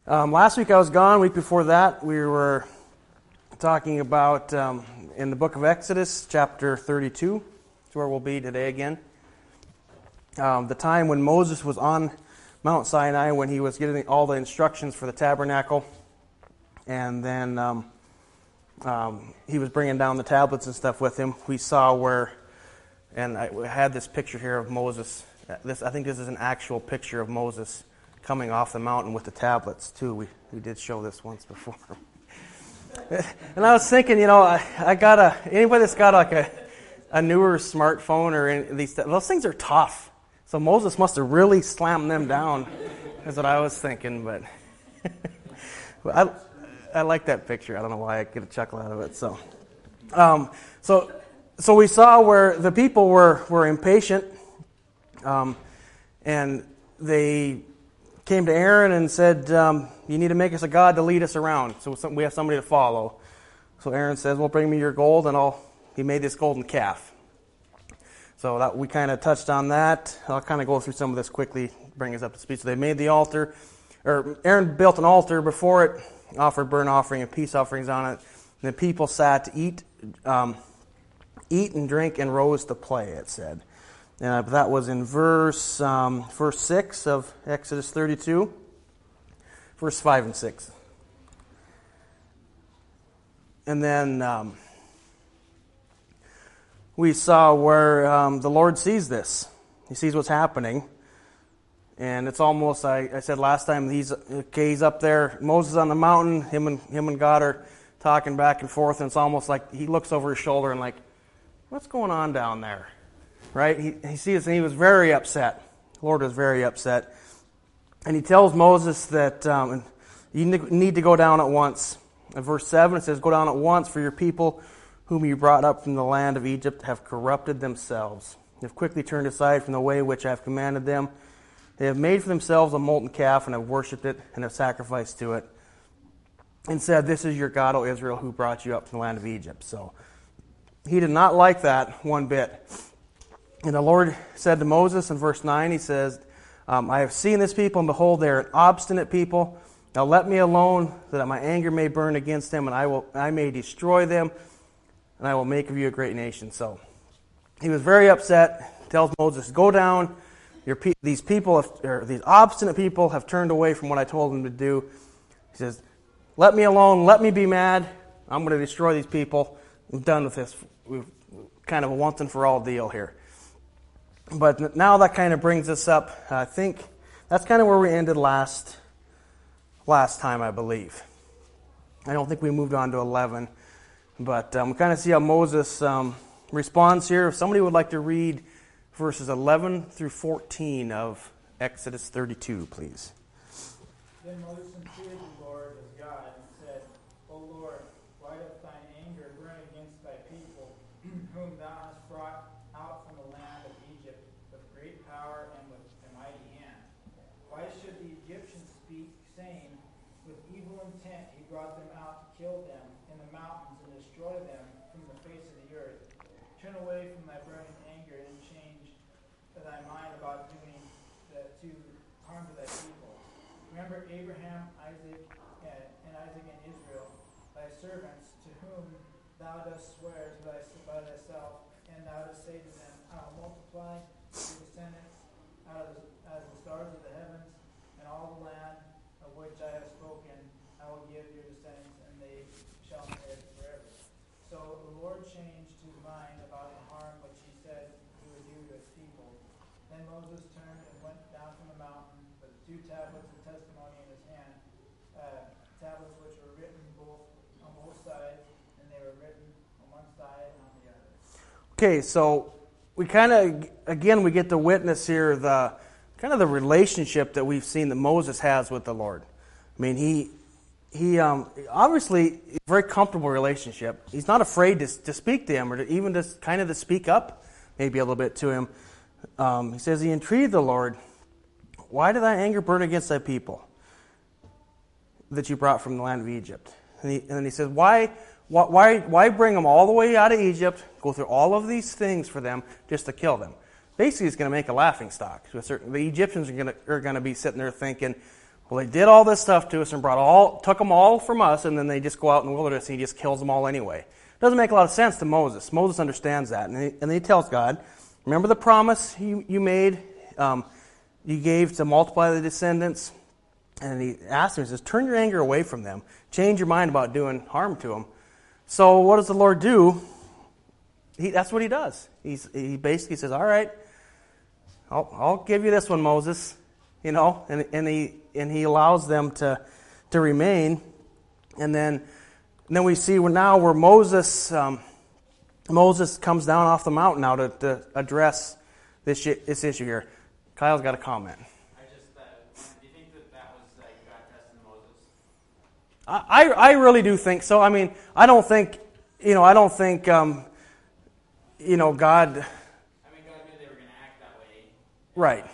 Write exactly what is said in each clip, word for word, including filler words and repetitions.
Um, last week I was gone. Week before that, we were talking about um, in the book of Exodus, chapter thirty-two. That's where we'll be today again. Um, the time when Moses was on Mount Sinai, when he was getting all the instructions for the tabernacle, and then um, um, he was bringing down the tablets and stuff with him. We saw where, and I had this picture here of Moses. This I think this is an actual picture of Moses coming off the mountain with the tablets, too. We we did show this once before. And I was thinking, you know, I, I got a, anybody that's got like a, a newer smartphone or any, these, those things are tough. So Moses must have really slammed them down, is what I was thinking. But I, I like that picture. I don't know why I get a chuckle out of it. So, um, so, so we saw where the people were, were impatient, um, and they came to Aaron and said, um, you need to make us a god to lead us around. So we have somebody to follow. So Aaron says, well, bring me your gold, and I'll, he made this golden calf. So that we kind of touched on that. I'll kind of go through some of this quickly, bring us up to speed. So they made the altar, or Aaron built an altar before it, offered burnt offering and peace offerings on it. And the people sat to eat, um, eat and drink and rose to play, it said. Uh, that was in verse um, verse six of Exodus thirty-two, verse five and six. And then um, we saw where um, the Lord sees this. He sees what's happening. And it's almost, I, I said last time, he's, okay, he's up there, Moses on the mountain, him and him and God are talking back and forth, and it's almost like he looks over his shoulder and like, what's going on down there? Right? He, he sees, and he was very upset. The Lord was very upset. And he tells Moses that um, you need to go down at once. In verse seven, it says, go down at once, for your people whom you brought up from the land of Egypt have corrupted themselves. They have quickly turned aside from the way which I have commanded them. They have made for themselves a molten calf and have worshipped it and have sacrificed to it. And said, this is your God, O Israel, who brought you up from the land of Egypt. So he did not like that one bit. And the Lord said to Moses in verse nine, he says, um, I have seen this people, and behold, they are an obstinate people. Now let me alone, so that my anger may burn against them, and I will I may destroy them, and I will make of you a great nation. So he was very upset, tells Moses, go down. Your pe- these people, have, or these obstinate people have turned away from what I told them to do. He says, let me alone, let me be mad. I'm going to destroy these people. I'm done with this. We've kind of a once and for all deal here. But now that kind of brings us up. I think that's kind of where we ended last last time, I believe. I don't think we moved on to eleven. But um, we kind of see how Moses um, responds here. If somebody would like to read verses eleven through fourteen of Exodus thirty-two, please. Then Moses entreated the Lord his God and said, O Lord, why doth thine anger burn against thy people, whom thou hast brought out from the land of Egypt with great power and with a mighty hand? Why should the Egyptians speak, saying, with evil intent he brought them out to kill them in the mountains and destroy them from the face of the earth? Turn away from thy burning anger and change thy mind about doing the, to harm to thy people. Remember Abraham, Isaac, and, and Isaac and Israel, thy servants, to whom thou dost swear to thy, by thyself, and thou dost say to them, I will multiply your descendants out of the, as the stars of the heavens, and all the land of which I have spoken, I will give your descendants, and they shall inherit it forever. So the Lord changed his mind about the harm which he said he would do to his people. Then Moses turned and went down from the mountain with two tablets of testimony in his hand, uh, tablets which were written both on both sides, and they were written on one side and on the other. Okay, so we kind of, again, we get to witness here the kind of the relationship that we've seen that Moses has with the Lord. I mean, he he um, obviously a very comfortable relationship. He's not afraid to to speak to him or to even to kind of to speak up maybe a little bit to him. Um, he says he entreated the Lord, why did thy anger burn against thy people that you brought from the land of Egypt? And, he, and then he says, why, why, why bring them all the way out of Egypt, go through all of these things for them just to kill them? Basically, it's going to make a laughing stock. To a certain, the Egyptians are going to, are going to be sitting there thinking, Well, they did all this stuff to us and brought all, took them all from us, and then they just go out in the wilderness and he just kills them all anyway. It doesn't make a lot of sense to Moses. Moses understands that, and, he, and then he tells God, remember the promise you, you made, um, you gave to multiply the descendants? And he asked him, he says, turn your anger away from them. Change your mind about doing harm to them. So what does the Lord do? He, that's what he does. He's, he basically says, all right, I'll, I'll give you this one, Moses. You know, and, and he and he allows them to to remain. And then and then we see where now where Moses um, Moses comes down off the mountain now to, to address this this issue here. Kyle's got a comment. I just uh, do you think that that was uh, God testing Moses? I I really do think so. I mean, I don't think you know I don't think um, you know God. I mean, God knew they were going to act that way. Right.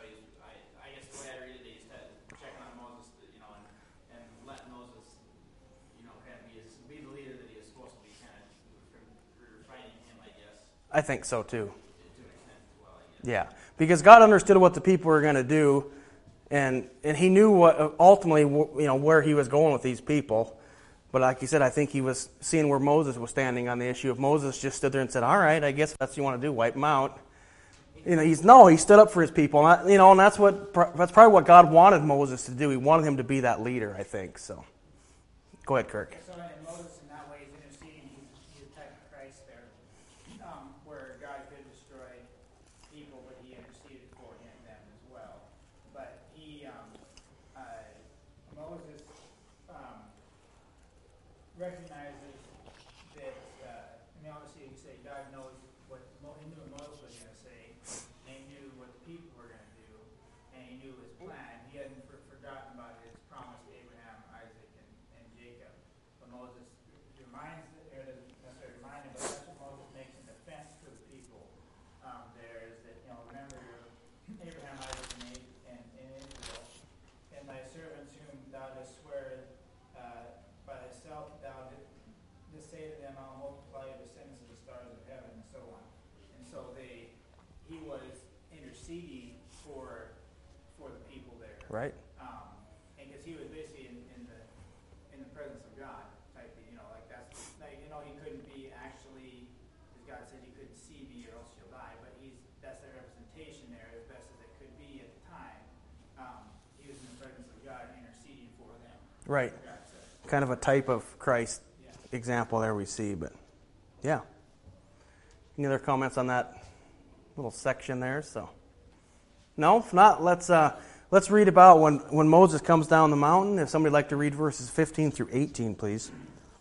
I think so too. Yeah, because God understood what the people were going to do, and and He knew what ultimately you know where He was going with these people. But like you said, I think He was seeing where Moses was standing on the issue. If Moses just stood there and said, "All right, I guess that's what you want to do, wipe them out," you know, he's no, he stood up for his people, and you know, and that's what that's probably what God wanted Moses to do. He wanted him to be that leader, I think. So, go ahead, Kirk. So in Moses, in that way, is interceding. He's a type of Christ there, um, where God could destroy people, but He interceded for him them as well. But he, um, uh, Moses, um, recognizes that. Uh, I mean, obviously, you say God knows what he knew what Moses was going to say, and He knew what the people were going to do, and He knew His plan. He hadn't for, forgotten about His promise to Abraham, Isaac, and, and Jacob. But Moses reminds, or doesn't necessarily remind him, but that's what Moses makes in defense for the people. Um, there is that, you know, remember Abraham, Isaac, and, and, and Israel, and thy servants whom thou dost swear uh, by thyself, thou didst say to them, I'll multiply your descendants of the stars of heaven, and so on. And so they, he was interceding for for the people there. Right. Um, and because he was basically in, in the in the presence of God type thing, you know, like that's like, you know, he couldn't be actually, as God said, you couldn't see me or else you'll die. But he's that's the representation there as best as it could be at the time. Um, he was in the presence of God interceding for them. Right. Kind of a type of Christ yeah. example there we see, but yeah. Any other comments on that little section there? So, no. If not, let's uh, let's read about when when Moses comes down the mountain. If somebody'd like to read verses fifteen through eighteen, please.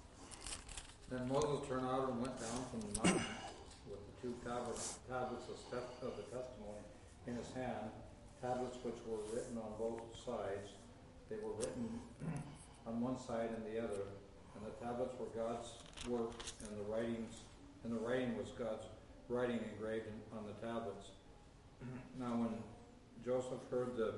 Then Moses turned out and went down from the mountain with the two tablets, tablets of, step, of the testimony in his hand, tablets which were written on both sides. They were written on one side and the other, and the tablets were God's work, and the writings, and the writing was God's writing engraved in, on the tablets. Now, when Joseph heard the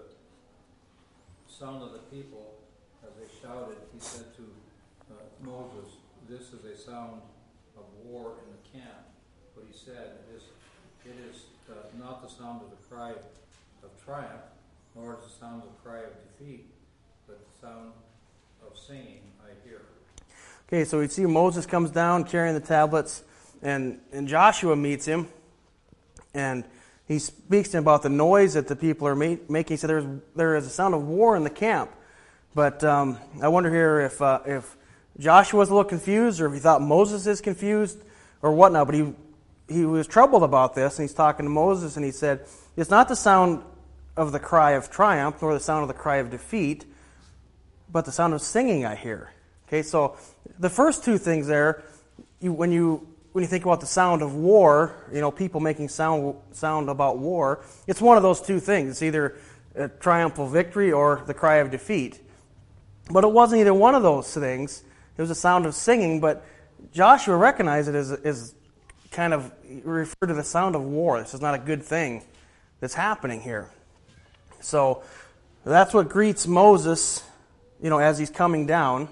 sound of the people as they shouted, he said to uh, Moses, "This is a sound of war in the camp." But he said, "It is, it is uh, not the sound of the cry of triumph, nor is the sound of the cry of defeat, but the sound of singing I hear." Okay, so we see Moses comes down carrying the tablets, and, and Joshua meets him, and he speaks to him about the noise that the people are ma- making. He said there's, there is a sound of war in the camp. But um, I wonder here if uh, if Joshua was a little confused, or if he thought Moses is confused, or whatnot. But he he was troubled about this, and he's talking to Moses, and he said, "It's not the sound of the cry of triumph, nor the sound of the cry of defeat, but the sound of singing I hear." Okay, so the first two things there, you, when you when you think about the sound of war, you know, people making sound sound about war, it's one of those two things. It's either a triumphal victory or the cry of defeat. But it wasn't either one of those things. It was a sound of singing, but Joshua recognized it as, as kind of referred to the sound of war. This is not a good thing that's happening here. So that's what greets Moses, you know, as he's coming down.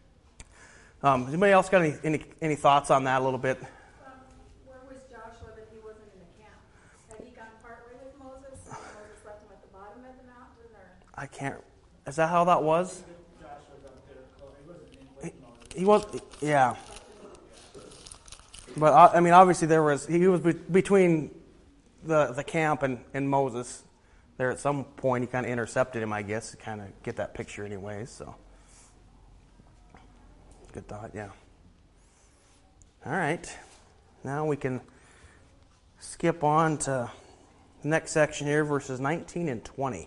Um, anybody else got any, any any thoughts on that a little bit? Um, where was Joshua that he wasn't in the camp? Had he gone partway with Moses? And Moses left him at the bottom of the mountain, or? I can't. Is that how that was? Josh was up there, he wasn't in with Moses. He was, yeah. But I mean, obviously there was he was be- between the the camp and, and Moses. There at some point he kind of intercepted him, I guess, to kind of get that picture, anyways. So, good thought, yeah. All right, now we can skip on to the next section here, verses nineteen and twenty.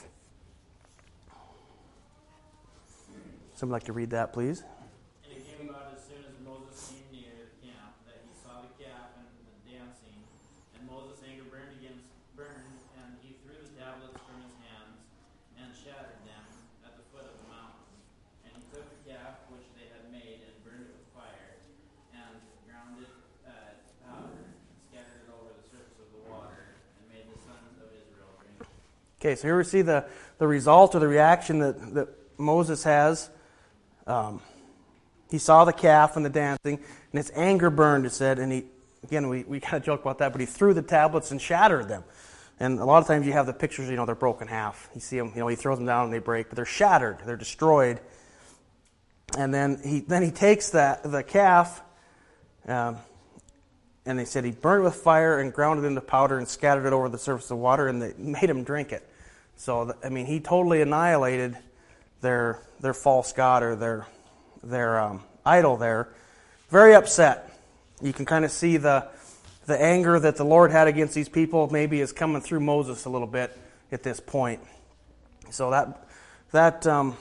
Someone like to read that, please? And it came about as soon as Moses came near the camp that he saw the calf and the dancing, and Moses' anger burned against burned, and he threw the tablets from his hands and shattered them at the foot of the mountain. And he took the calf which they had made and burned it with fire, and ground it uh, to powder, and scattered it over the surface of the water, and made the sons of Israel drink it. Okay, so here we see the, the result or the reaction that, that Moses has. Um, he saw the calf and the dancing, and his anger burned, it said, and he, again, we, we kind of joke about that, but he threw the tablets and shattered them. And a lot of times you have the pictures, you know, they're broken in half. You see them, you know, he throws them down and they break, but they're shattered, they're destroyed. And then he then he takes that the calf, um, and they said he burned it with fire and ground it into powder and scattered it over the surface of the water, and they made him drink it. So, I mean, he totally annihilated their their false god or their their um, idol there. Very upset. You can kind of see the the anger that the Lord had against these people maybe is coming through Moses a little bit at this point. So that that um,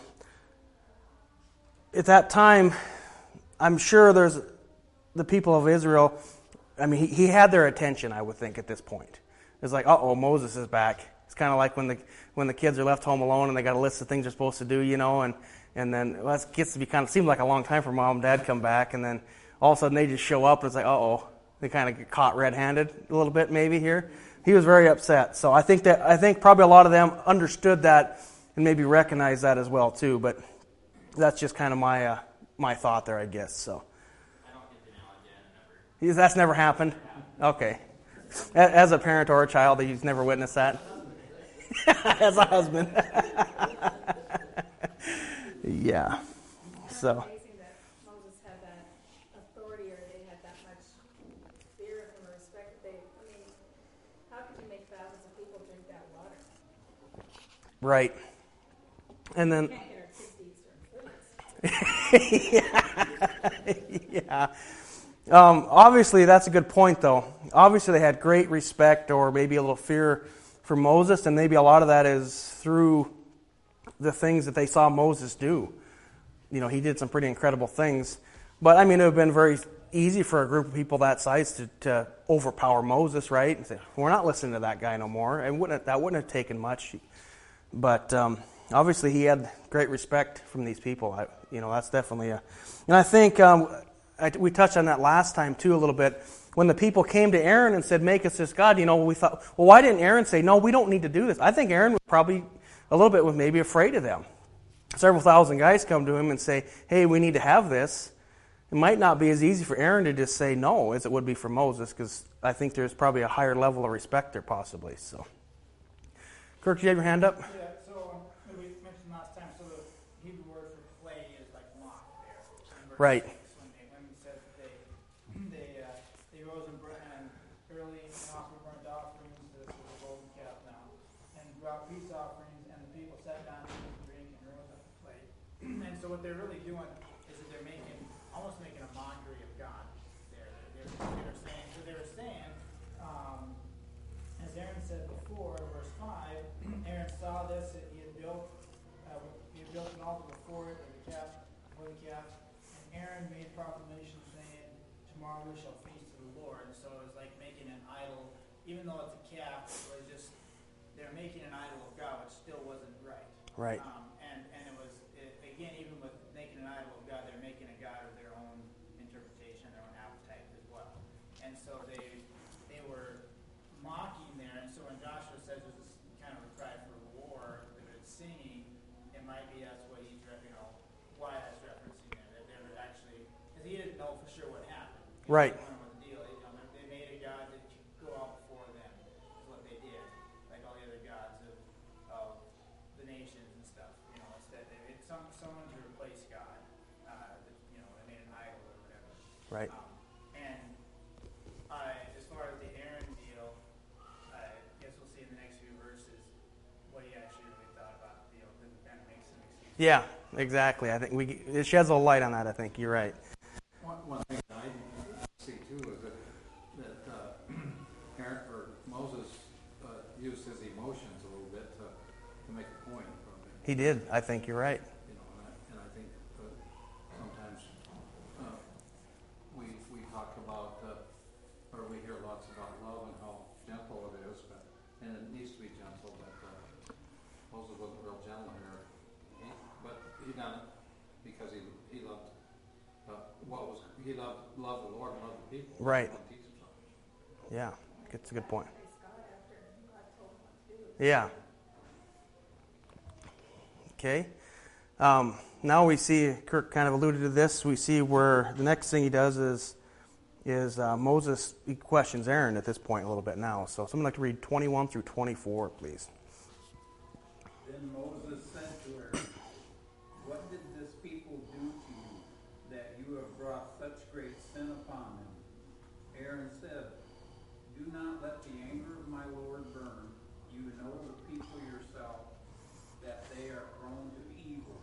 at that time, I'm sure there's the people of Israel. I mean, he, he had their attention, I would think, at this point. It's like, uh-oh, Moses is back. It's kind of like when the when the kids are left home alone and they got a list of things they're supposed to do, you know, and, and then well, it gets to be kind of, seemed like a long time for mom and dad to come back, and then all of a sudden they just show up and it's like, uh-oh, they kind of get caught red-handed a little bit maybe here. He was very upset. So I think that I think probably a lot of them understood that and maybe recognized that as well too, but that's just kind of my uh, my thought there, I guess. So I don't get the analogy. I never. that's never happened? Okay. As a parent or a child, you've never witnessed that? As a husband. Yeah. So. It's amazing that Moses had that authority, or they had that much fear of him or respect. They, I mean, how could you make thousands of people drink that water? Right. And then. You can't get our kids to eat certain foods. Yeah. Um, obviously, that's a good point, though. Obviously, they had great respect or maybe a little fear for Moses, and maybe a lot of that is through the things that they saw Moses do. You know, he did some pretty incredible things. But, I mean, it would have been very easy for a group of people that size to, to overpower Moses, right? And say, we're not listening to that guy no more. And wouldn't, that wouldn't have taken much. But um, obviously, he had great respect from these people. I, you know, that's definitely a... And I think... Um, I, we touched on that last time, too, a little bit. When the people came to Aaron and said, make us this God, you know, we thought, well, why didn't Aaron say, no, we don't need to do this? I think Aaron was probably a little bit was maybe afraid of them. Several thousand guys come to him and say, hey, we need to have this. It might not be as easy for Aaron to just say no as it would be for Moses, because I think there's probably a higher level of respect there possibly. So, Kirk, do you have your hand up? Yeah, so um, we mentioned last time, so the Hebrew word for clay is like mock there. In verse Right. six, When, they, when it says that they, they, uh, they rose and, bur- and early and offered burnt offerings to the, to the golden calf now, and brought peace offerings, and the people sat down to eat and drink and rose up to play. And so what they're really doing is that they're making, almost making a mockery of God there. They're, they're saying, so they were saying, um, as Aaron said before, verse five, Aaron saw this, that he had built, uh, he had built an altar before it, and the calf, for the calf, and Aaron made proclamation saying, tomorrow we shall feast to the Lord. And so it was like making an idol, even though it's a calf, it was just, they're making an idol of God, which still wasn't right. Right. Um, and, and it was, it, again, even with making an idol of God, they're making a God of their own interpretation, their own appetite as well. And so they, they were mocking there, and so when Joshua says there's this kind of a cry for war, that it's singing, it might be that's what he's, re- you know, why that's referencing there, that they were actually, because he didn't know for sure what happened. He Right. didn't know what the deal, you know, they made a god that could go out before them, is what they did, like all the other gods of, of the nations and stuff, you know, Right. Um, and I, as far as the Aaron deal, I guess we'll see in the next few verses what he actually really thought about the deal, because it kind of makes some excuses. Yeah, exactly. I think we it sheds a little light on that. I think you're right. One, one thing I see too is that, that uh, Aaron, or Moses uh, used his emotions a little bit to, to make a point. Probably. He did. I think you're right. You know, and I, and I think uh, sometimes uh, we we talk about, uh, or we hear lots about love and how gentle it is, but and it needs to be gentle. But uh, Moses wasn't real gentle here, he, but he done it because he he loved. Uh, what was he loved loved the Lord and loved the people. Right. Yeah, that's a good point. Yeah. Okay. Um, now we see, Kirk kind of alluded to this, we see where the next thing he does is is uh, Moses, he questions Aaron at this point a little bit now. So someone like to read twenty-one through twenty-four, please. Then Moses said to her, "What did this people do to you, that you have brought such great sin upon them?" Aaron said, "Do not let the anger of my Lord burn. You know the people yourself, that they are prone to evil.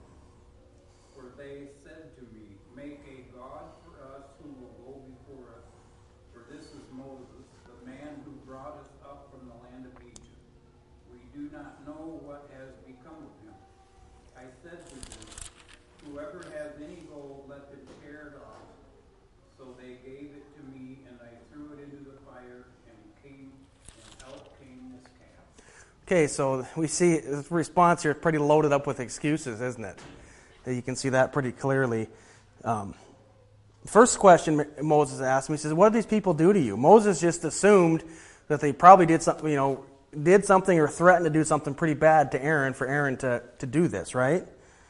For they said to me, 'Make a God for us who will go before us.' For this is Moses, the man who brought us up from the land of Egypt. We do not know what has become of him. I said to them, 'Whoever has any gold, let them tear it off.' So they gave it to me, and I threw it into the fire, and came, and out came this calf." Okay, so we see the response here is pretty loaded up with excuses, isn't it? You can see that pretty clearly. Um, first question Moses asked him, he says, "What did these people do to you?" Moses just assumed that they probably did something, you know, did something or threatened to do something pretty bad to Aaron for Aaron to, to do this, right?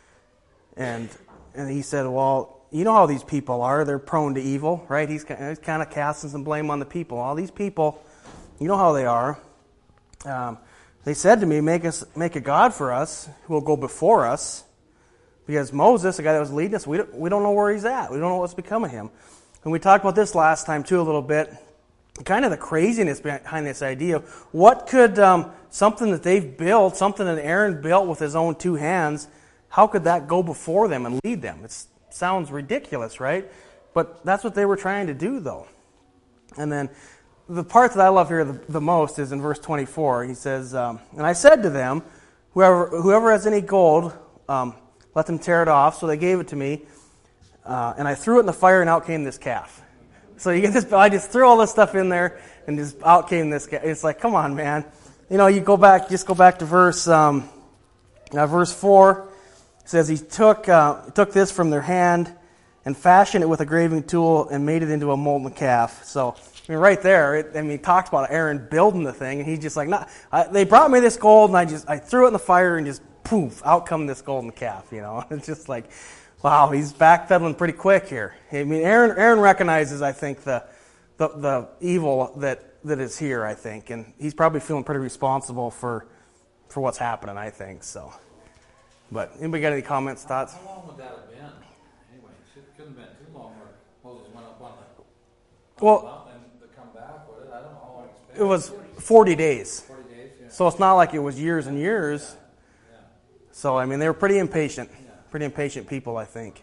And and he said, "Well, you know how these people are. They're prone to evil," right? He's, he's kind of casting some blame on the people. All these people, you know how they are. Um, they said to me, make us make a God for us who will go before us. Because Moses, the guy that was leading us, we don't, we don't know where he's at. We don't know what's become of him. And we talked about this last time too a little bit. Kind of the craziness behind this idea. What could um, something that they've built, something that Aaron built with his own two hands, how could that go before them and lead them? It sounds ridiculous, right? But that's what they were trying to do, though. And then the part that I love here the, the most is in verse twenty-four. He says, um, "And I said to them, whoever whoever has any gold, um, let them tear it off." So they gave it to me, uh, and I threw it in the fire, and out came this calf. So you get this. I just threw all this stuff in there, and just out came this calf. It's like, come on, man. You know, you go back, just go back to verse um, uh, verse four. It says he took uh, took this from their hand and fashioned it with a graving tool and made it into a molten calf. So I mean, right there, it, I mean, he talks about Aaron building the thing, and he's just like, "Nah, I, they brought me this gold, and I just I threw it in the fire, and just poof, out come this golden calf." You know, it's just like, wow, he's backpedaling pretty quick here. I mean, Aaron Aaron recognizes, I think, the the, the evil that, that is here. I think, and he's probably feeling pretty responsible for for what's happening. I think so. But anybody got any comments, thoughts? How long would that have been? Anyway, it couldn't have been too long where Moses went up on the Well, mountain to come back with it. I don't know how long it's been. it was forty days. forty days, yeah. So it's not like it was years and years. Yeah. So, I mean, they were pretty impatient. Yeah. Pretty impatient people, I think.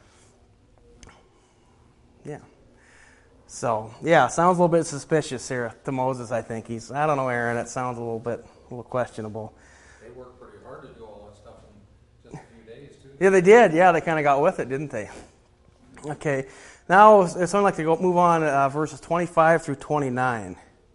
Yeah. Yeah. So, yeah, sounds a little bit suspicious here to Moses, I think. He's, I don't know, Aaron, it sounds a little bit, a little questionable. They worked pretty hard to do all that stuff in just a few days, too. Yeah, they did. Yeah, they kind of got with it, didn't they? Okay. Now, if someone like to go move on uh, verses twenty-five through twenty-nine.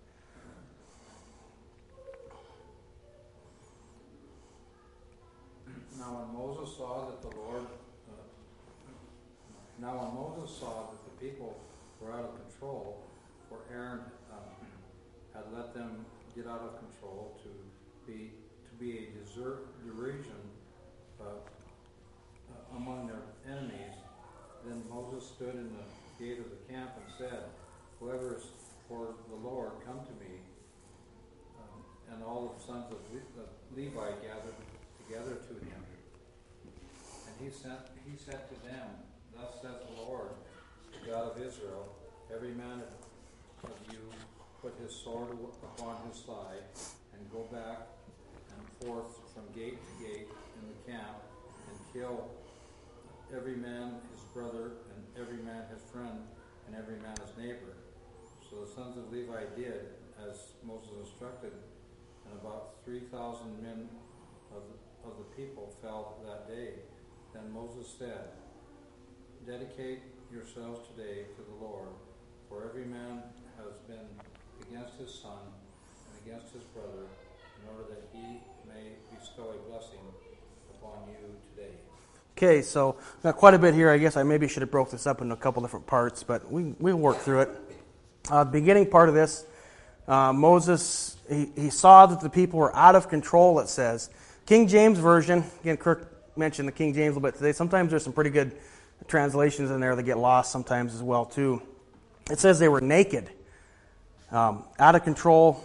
Now when Moses saw that the Lord, uh, now when Moses saw that the people were out of control, for Aaron uh, had let them get out of control to be to be a desert, derision uh, uh, among their enemies, then Moses stood in the gate of the camp and said, "Whoever is for the Lord, come to me." Um, and all the sons of Le- of Levi gathered together to him. And he sent, he said to them, "Thus says the Lord, God of Israel, every man of you put his sword upon his thigh, and go back and forth from gate to gate in the camp, and kill every man his brother, and every man his friend, and every man his neighbor. So the sons of Levi did as Moses instructed, and about three thousand men of the, of the people fell that day. Then Moses said, dedicate yourselves today to the Lord, for every man has been against his son and against his brother, in order that he may bestow a blessing upon you today. Okay, so got quite a bit here. I guess I maybe should have broke this up into a couple different parts, but we we'll work through it. Uh, the beginning part of this, uh, Moses, he, he saw that the people were out of control, it says. King James Version, again, Kirk mentioned the King James a little bit today. Sometimes there's some pretty good translations in there that get lost sometimes as well, too. It says they were naked, um, out of control.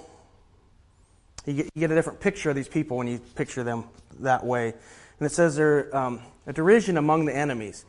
You get, you get a different picture of these people when you picture them that way. And it says they're um, a derision among the enemies.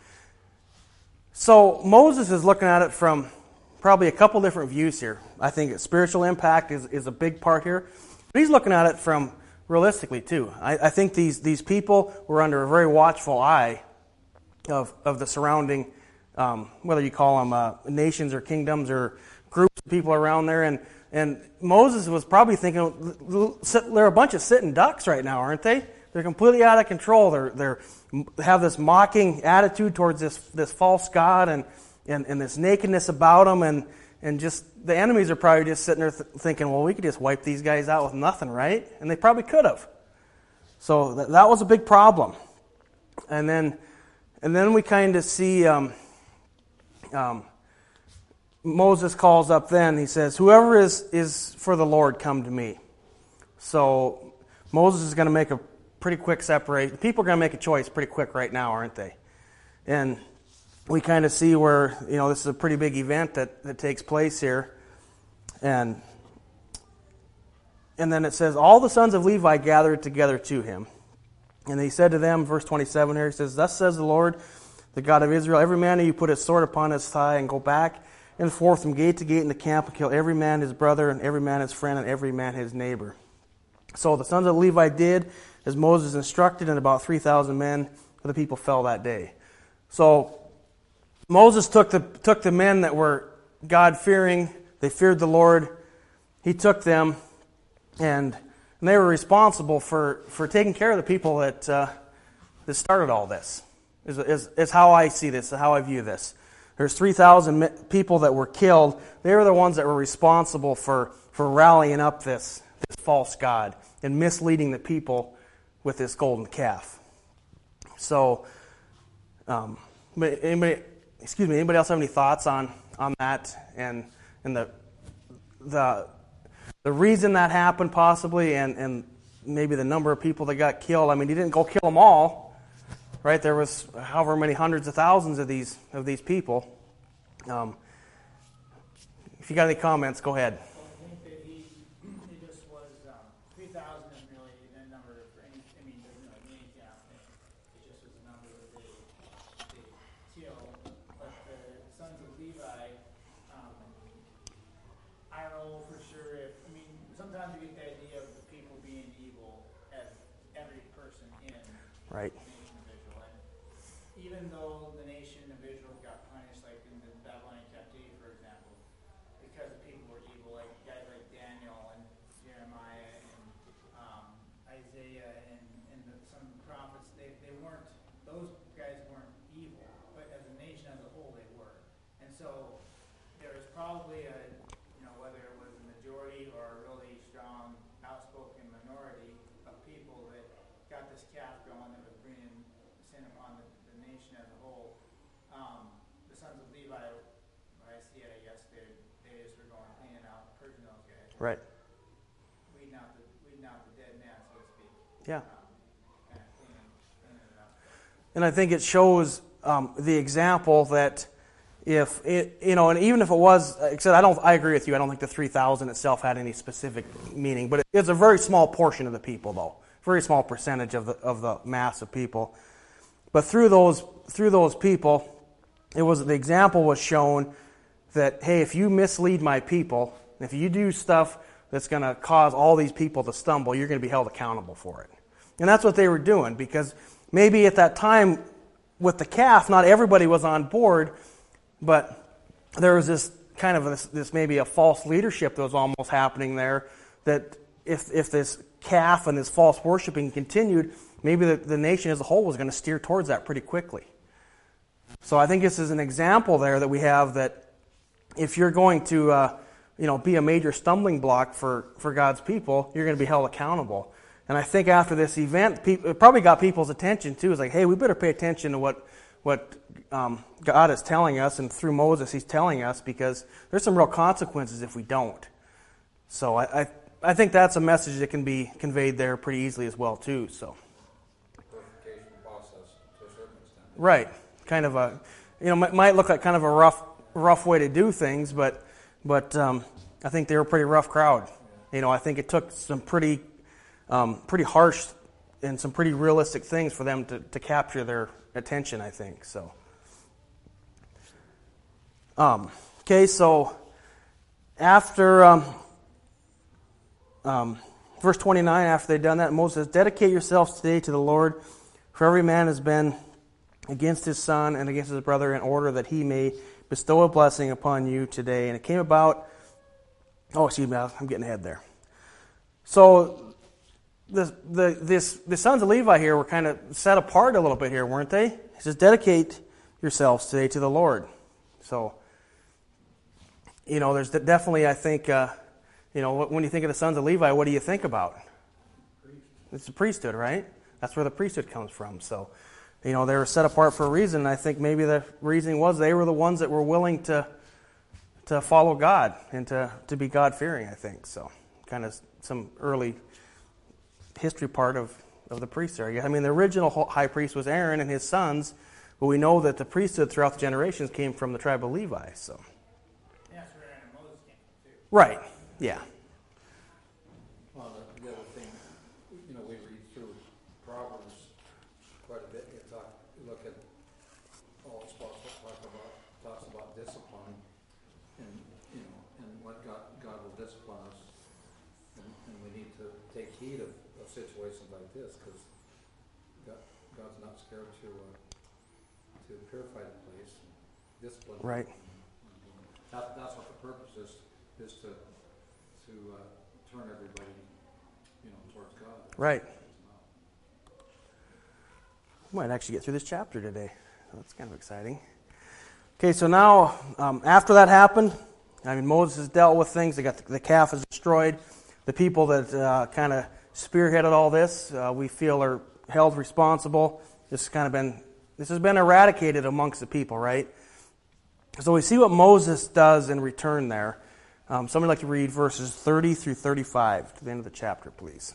So Moses is looking at it from probably a couple different views here. I think spiritual impact is, is a big part here. But he's looking at it from realistically, too. I, I think these, these people were under a very watchful eye of, of the surrounding, um, whether you call them uh, nations or kingdoms or groups of people around there. And, and Moses was probably thinking, they're a bunch of sitting ducks right now, aren't they? They're completely out of control. They're, they're have this mocking attitude towards this, this false god and, and, and this nakedness about them. And, and just the enemies are probably just sitting there th- thinking, well, we could just wipe these guys out with nothing, right? And they probably could have. So th- that was a big problem. And then and then we kind of see um, um, Moses calls up then, he says, whoever is, is for the Lord, come to me. So Moses is going to make a pretty quick separate. People are going to make a choice pretty quick right now, aren't they? And we kind of see where, you know, this is a pretty big event that, that takes place here. And and then it says, all the sons of Levi gathered together to him. And he said to them, verse twenty-seven here, he says, thus says the Lord, the God of Israel, every man of you put his sword upon his thigh and go back and forth from gate to gate in the camp and kill every man his brother and every man his friend and every man his neighbor. So the sons of Levi did as Moses instructed, and about three thousand men of the people fell that day. So Moses took the took the men that were God-fearing, they feared the Lord, he took them, and, and they were responsible for, for taking care of the people that, uh, that started all this, is, is, is how I see this, how I view this. There's three thousand people that were killed. They were the ones that were responsible for, for rallying up this, this false god and misleading the people with this golden calf. So, um, but anybody, excuse me, anybody else have any thoughts on, on that and and the the the reason that happened possibly, and, and maybe the number of people that got killed? I mean, he didn't go kill them all, right? There was however many hundreds of thousands of these of these people. Um, if you got any comments, go ahead. I think that he, he just was, um, three thousand isn't really a number for any, I mean, doesn't really mean anything. It just was a number that they, they killed. But the sons of Levi, um, I don't know for sure if, I mean, sometimes you get the idea of the people being evil as every person in Right. the nation of Israel. And even though the nation of Israel got punished, like in the Babylonian captivity, for example, because people were evil, like guys like Daniel and Jeremiah and um, Isaiah and, and the, some prophets, they, they weren't, those guys weren't evil, but as a nation as a whole they were. And so there was probably a, you know, whether it was a majority or a really strong, outspoken minority of people that got this calf going that was bringing sin upon the, the nation as a whole. Um, the sons of Levi, I see it, I guess, they, they just were going cleaning out, purging those guys. Right. Weeding out the, weeding out the dead man, so to speak. Yeah. Um, kind of cleaning, cleaning it up. And I think it shows um, the example that if it, you know, and even if it was, except I don't, I agree with you. I don't think the three thousand itself had any specific meaning, but it's a very small portion of the people, though, very small percentage of the of the mass of people. But through those through those people, it was the example was shown that, hey, if you mislead my people, if you do stuff that's going to cause all these people to stumble, you're going to be held accountable for it. And that's what they were doing, because maybe at that time with the calf, not everybody was on board, but there was this kind of this, this maybe a false leadership that was almost happening there, that if if this calf and this false worshiping continued, maybe the, the nation as a whole was going to steer towards that pretty quickly. So I think this is an example there that we have, that if you're going to uh, you know, be a major stumbling block for, for God's people, you're going to be held accountable. And I think after this event, it probably got people's attention too. It's like, hey, we better pay attention to what what um, God is telling us, and through Moses He's telling us, because there's some real consequences if we don't. So I, I I think that's a message that can be conveyed there pretty easily as well too. So Purification process to a certain extent. Right, kind of a, you know, might look like kind of a rough rough way to do things, but but um, I think they were a pretty rough crowd. Yeah. You know, I think it took some pretty um, pretty harsh and some pretty realistic things for them to, to capture their attention, I think. So, um, okay, so after um, um, verse twenty-nine, after they'd done that, Moses says, "Dedicate yourselves today to the Lord, for every man has been against his son and against his brother, in order that he may bestow a blessing upon you today." And it came about, oh, excuse me, I'm getting ahead there. So the the this the sons of Levi here were kind of set apart a little bit here, weren't they? He says, "Dedicate yourselves today to the Lord." So, you know, there's definitely, I think, uh, you know, when you think of the sons of Levi, what do you think about? It's the priesthood, right? That's where the priesthood comes from. So, you know, they were set apart for a reason. And I think maybe the reason was they were the ones that were willing to to follow God and to, to be God-fearing, I think. So, kind of some early history part of, of the priesthood. I mean, the original high priest was Aaron and his sons, but we know that the priesthood throughout the generations came from the tribe of Levi. So, Yeah, that's where Aaron and Moses came from too. right, yeah. Well, the, the other thing, you know, we read through Proverbs quite a bit. You talk, you look at all spots that talk about talks about discipline, and you know, and what God God will discipline us, and, and we need to take heed of, of situations like this, because God, God's not scared to uh, to purify the place, and discipline. Right. That, that's what the purpose is, is to to uh, turn everybody, you know, towards God. Right. We might actually get through this chapter today. That's kind of exciting. Okay, so now, um, after that happened, I mean, Moses has dealt with things. They got the, the calf is destroyed. The people that uh, kind of spearheaded all this, uh, we feel are held responsible. This has kind of been, this has been eradicated amongst the people, right? So we see what Moses does in return there. Um, somebody like to read verses thirty through thirty-five to the end of the chapter, please.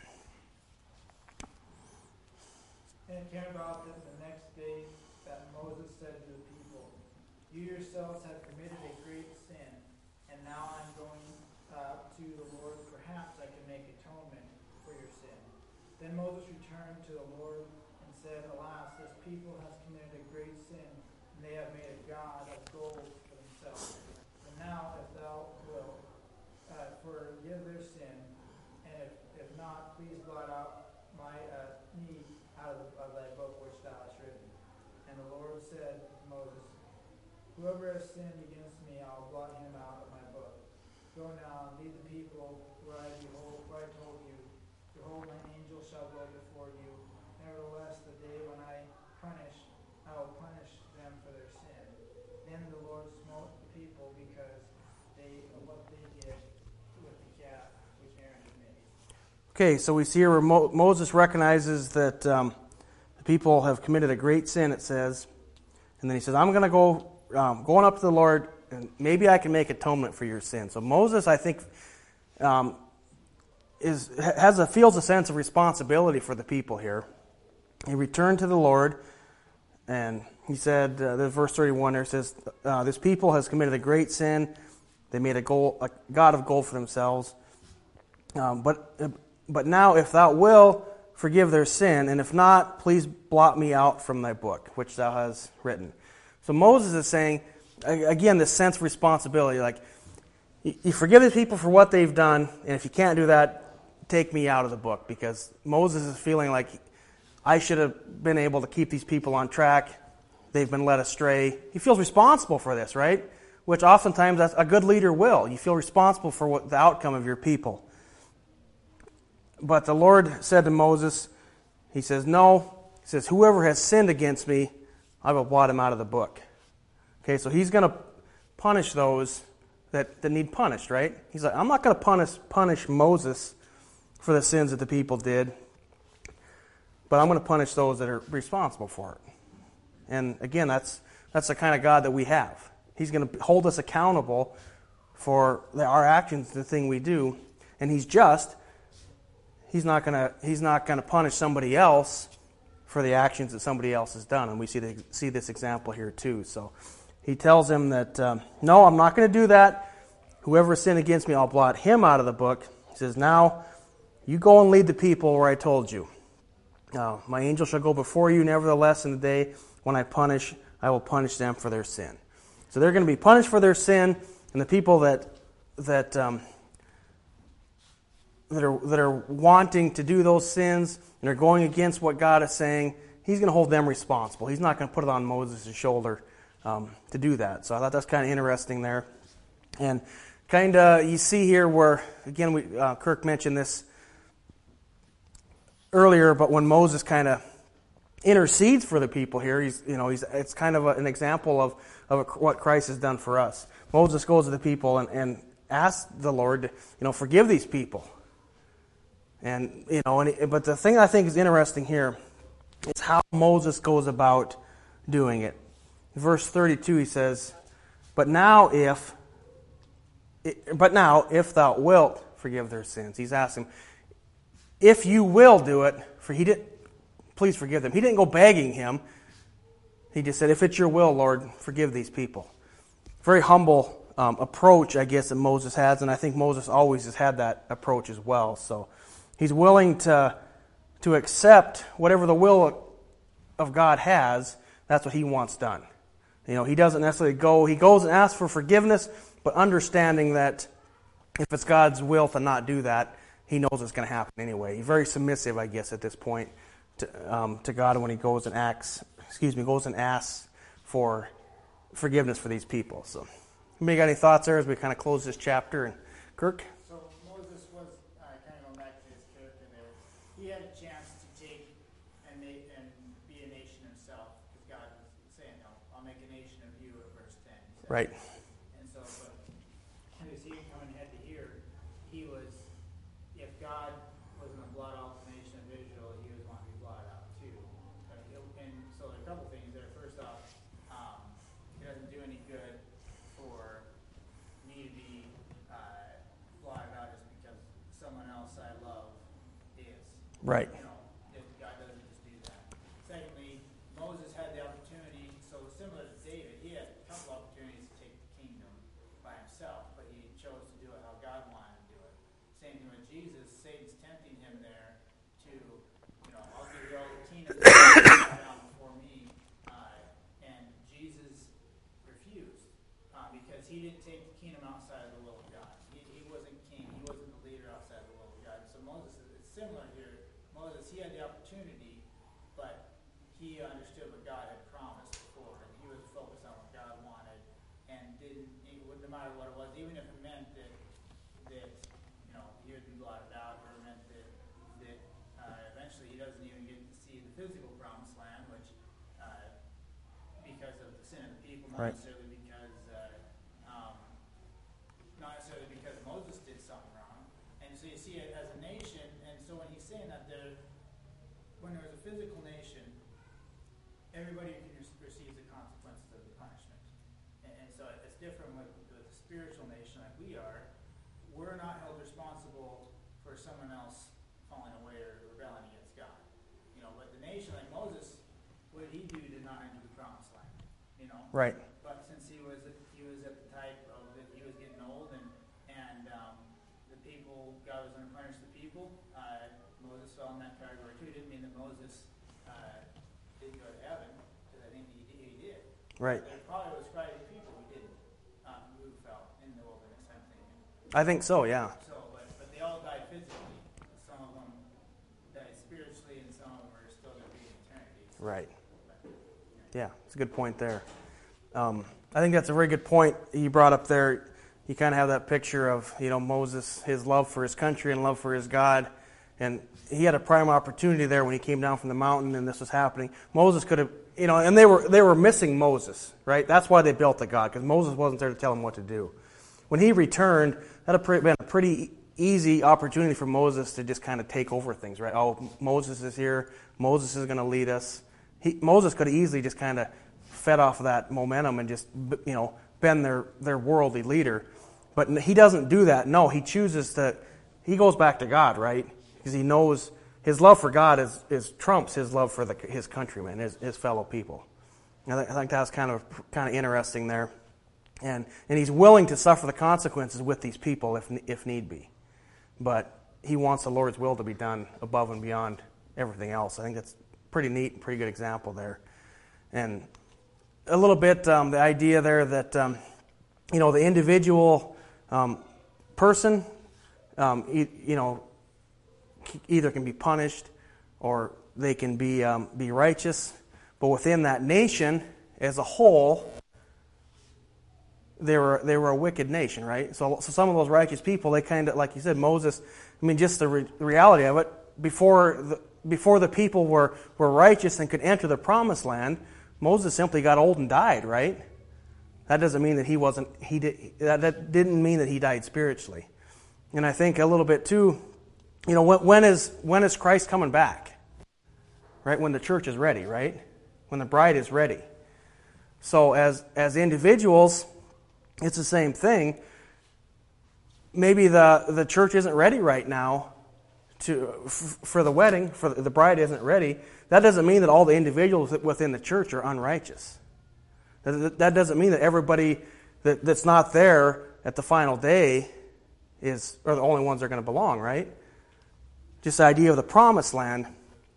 And it came about that the next day that Moses said to the people, "You yourselves have committed a great sin, and now I'm going uh, to the Lord. Perhaps I can make atonement for your sin." Then Moses returned to the Lord and said, "Alas, this people has committed a great sin, and they have made a god of gold for themselves. And now, if thou wilt uh, forgive their sin, and if, if not, please blot out my uh, need out of, of thy book which thou hast written." And the Lord said to Moses, "Whoever has sinned against me, I'll blot him out of my book. Go now and lead the people where I behold, where I told you, behold, my angel shall go before you. Nevertheless, the day when I punish, I will punish them for their sin." Then the Lord smote the people because they of what they did with the calf which Aaron had made. Okay, so we see here where Mo- Moses recognizes that um, the people have committed a great sin, it says. And then he says, I'm going to go, um, going up to the Lord, and maybe I can make atonement for your sin. So Moses, I think, um, is has a feels a sense of responsibility for the people here. He returned to the Lord, and he said, uh, the verse thirty-one there says, uh, this people has committed a great sin. They made a, gold, a god of gold for themselves. Um, but but now, if thou wilt, forgive their sin, and if not, please blot me out from thy book, which thou hast written. So Moses is saying, again, this sense of responsibility, like, you forgive these people for what they've done, and if you can't do that, take me out of the book, because Moses is feeling like I should have been able to keep these people on track. They've been led astray. He feels responsible for this, right? Which oftentimes that's a good leader will. You feel responsible for what the outcome of your people. But the Lord said to Moses, he says, no. He says, whoever has sinned against me, I will blot him out of the book. Okay, so he's going to punish those that, that need punished, right? He's like, I'm not going to punish punish Moses for the sins that the people did, but I'm going to punish those that are responsible for it. And again, that's that's the kind of God that we have. He's going to hold us accountable for our actions, the thing we do, and He's just. He's not going to He's not going to punish somebody else for the actions that somebody else has done, and we see the, see this example here too. So He tells him that um, no, I'm not going to do that. Whoever sinned against me, I'll blot him out of the book. He says, now you go and lead the people where I told you. Uh, my angel shall go before you, nevertheless, in the day when I punish, I will punish them for their sin. So they're going to be punished for their sin, and the people that that um, that are that are wanting to do those sins and are going against what God is saying, He's going to hold them responsible. He's not going to put it on Moses' shoulder um, to do that. So I thought that's kind of interesting there, and kind of you see here where again we uh, Kirk mentioned this earlier, but when Moses kind of intercedes for the people here, he's you know he's it's kind of a, an example of of a, what Christ has done for us. Moses goes to the people and, and asks the Lord to, you know forgive these people, and you know and it, but the thing I think is interesting here is how Moses goes about doing it. In verse thirty-two, he says, "But now if, but now if thou wilt forgive their sins," he's asking, if you will do it, for he didn't, please forgive them. He didn't go begging him. He just said, if it's your will, Lord, forgive these people. Very humble um, approach, I guess, that Moses has, and I think Moses always has had that approach as well. So he's willing to to accept whatever the will of God has. That's what he wants done. You know, he doesn't necessarily go, he goes and asks for forgiveness, but understanding that if it's God's will to not do that, he knows it's going to happen anyway. He's very submissive, I guess, at this point to, um, to God when he goes and acts, excuse me, goes and asks for forgiveness for these people. So, anybody got any thoughts there as we kind of close this chapter? And Kirk? So Moses was uh, kind of going back to his character there. He had a chance to take and make and be a nation himself, because God was saying, "No, I'll make a nation of you." At verse ten. He said. Right. And so, but when we see him coming head to here, he was. If God was going to blot out the nation of Israel, he was going to be blotted out too. But he'll, and so there are a couple things there. First off, um, it doesn't do any good for me to be uh, blotted out just because someone else I love is. Right. You know, that God doesn't just do that. Secondly, Moses had the opportunity, so similar to David, he had a couple opportunities to take the kingdom by himself, but he chose to do it how God wanted to do it. Same thing with Jesus. Satan's tempting him there to, you know, I'll give you all the kingdom down before me. Uh, and Jesus refused uh, because he didn't take the kingdom outside of the will of God. He, he wasn't king. He wasn't the leader outside of the will of God. So Moses, it's similar here. Moses, he had the opportunity, but he understood what God had promised before, and he was focused on what God wanted, and didn't, it would, no matter what it was, even if it meant that that you know he would be blotted out, or it meant that that uh, eventually he doesn't even get to see the physical promised land, which uh, because of the sin of the people, not Right. necessarily because uh, um, not necessarily because Moses did something wrong. And so you see it as a nation, and so when he's saying that there, when there was a physical nation, everybody can re- receive the consequences of the punishment. And, and so it's different with, with a spiritual nation like we are. We're not held responsible for someone else falling away or rebelling against God. You know, but the nation like Moses, what did he do to not enter the promised land? You know? Right. But since he was he was at the type of that he was getting old, and and um, the people, God was going to punish the people. Uh, Moses fell in that category too. It didn't mean that Moses uh, didn't go to heaven, because I think he, he did. Right. There probably was quite a few people who didn't um, move out in the wilderness, I'm thinking. I think so, yeah. So, but, but they all died physically. Some of them died spiritually, and some of them are still going to be in eternity. So, Right. but, Yeah, it's a good point there. Um, I think that's a very good point you brought up there. You kind of have that picture of, you know, Moses, his love for his country and love for his God. And he had a prime opportunity there when he came down from the mountain and this was happening. Moses could have, you know, and they were they were missing Moses, right? That's why they built the God, because Moses wasn't there to tell them what to do. When he returned, that had been a pretty easy opportunity for Moses to just kind of take over things, right? Oh, Moses is here. Moses is going to lead us. He, Moses could have easily just kind of fed off of that momentum and just, you know, been their, their worldly leader. But he doesn't do that. No, he chooses to, he goes back to God, right? Because he knows his love for God is, is trumps his love for the, his countrymen, his, his fellow people. And I think that's kind of kind of interesting there. And and he's willing to suffer the consequences with these people if if need be. But he wants the Lord's will to be done above and beyond everything else. I think that's pretty neat and pretty good example there. And a little bit um, the idea there that, um, you know, the individual um, person, um, you, you know, either can be punished or they can be um, be righteous. But within that nation as a whole, they were they were a wicked nation, right? So, so some of those righteous people, they kind of, like you said, Moses. I mean, just the, re, the reality of it. Before the before the people were, were righteous and could enter the promised land, Moses simply got old and died, right? That doesn't mean that he wasn't. He did. That, that didn't mean that he died spiritually. And I think a little bit too. You know, when, when is when is Christ coming back? Right? When the church is ready, right? When the bride is ready. So as as individuals, it's the same thing. Maybe the, the church isn't ready right now to f- for the wedding, for the, the bride isn't ready. That doesn't mean that all the individuals within the church are unrighteous. That, that doesn't mean that everybody that, that's not there at the final day is are the only ones that are going to belong, right? Just the idea of the promised land.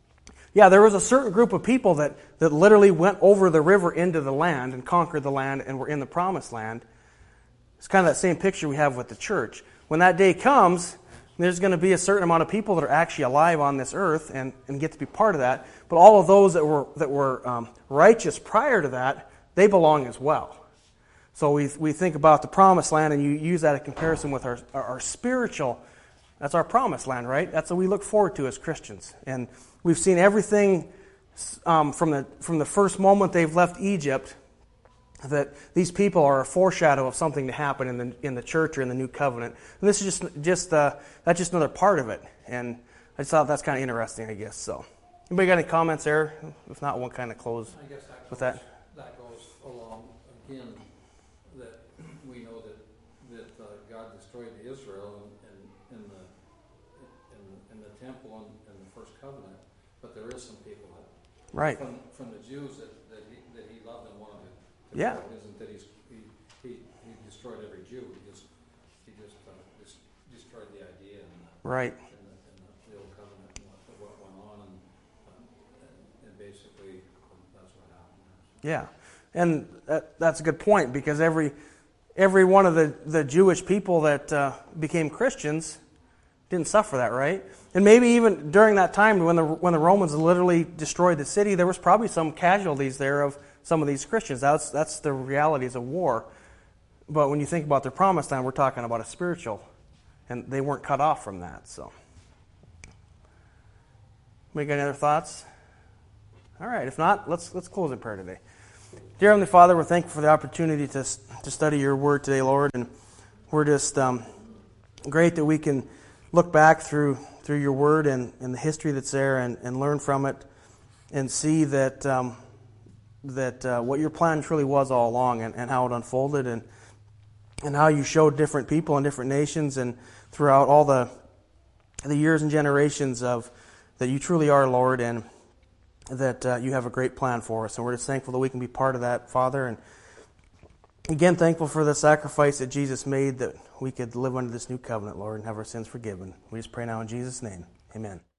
Yeah, there was a certain group of people that, that literally went over the river into the land and conquered the land and were in the promised land. It's kind of that same picture we have with the church. When that day comes, there's going to be a certain amount of people that are actually alive on this earth and, and get to be part of that. But all of those that were that were um, righteous prior to that, they belong as well. So we we think about the promised land, and you use that in comparison with our our, our spiritual. That's our promised land, right? That's what we look forward to as Christians. And we've seen everything um, from the from the first moment they've left Egypt, that these people are a foreshadow of something to happen in the in the church or in the new covenant. And this is just just uh, that's just another part of it. And I just thought that's kind of interesting, I guess. So, anybody got any comments there? If not, we'll kind of close I guess that with goes, that. that goes along again that we know that that uh, God destroyed Israel in, in, in the in, in the temple and in the first covenant, but there is some people that Right. from from the Jews that, that he that he loved and wanted to. to Yeah. It isn't that he's he, he he destroyed every Jew. He just he just uh, just destroyed the idea and. Uh, Right. In the, in the old covenant and what, what went on, and, um, and, and basically that's what happened. Yeah, and that, that's a good point, because every every one of the, the Jewish people that uh, became Christians didn't suffer that, right? And maybe even during that time when the when the Romans literally destroyed the city, there was probably some casualties there of some of these Christians. That's that's the realities of war. But when you think about their promised land, we're talking about a spiritual, and they weren't cut off from that. So, make any other thoughts? All right. If not, let's let's close in prayer today. Dear Heavenly Father, we're thankful for the opportunity to to study your Word today, Lord, and we're just um, great that we can look back through through your Word and, and the history that's there, and, and learn from it, and see that um, that uh, what your plan truly was all along, and, and how it unfolded, and and how you showed different people and different nations, and throughout all the the years and generations of that you truly are Lord, and that uh, you have a great plan for us. And we're just thankful that we can be part of that, Father. And again, thankful for the sacrifice that Jesus made, that we could live under this new covenant, Lord, and have our sins forgiven. We just pray now in Jesus' name. Amen.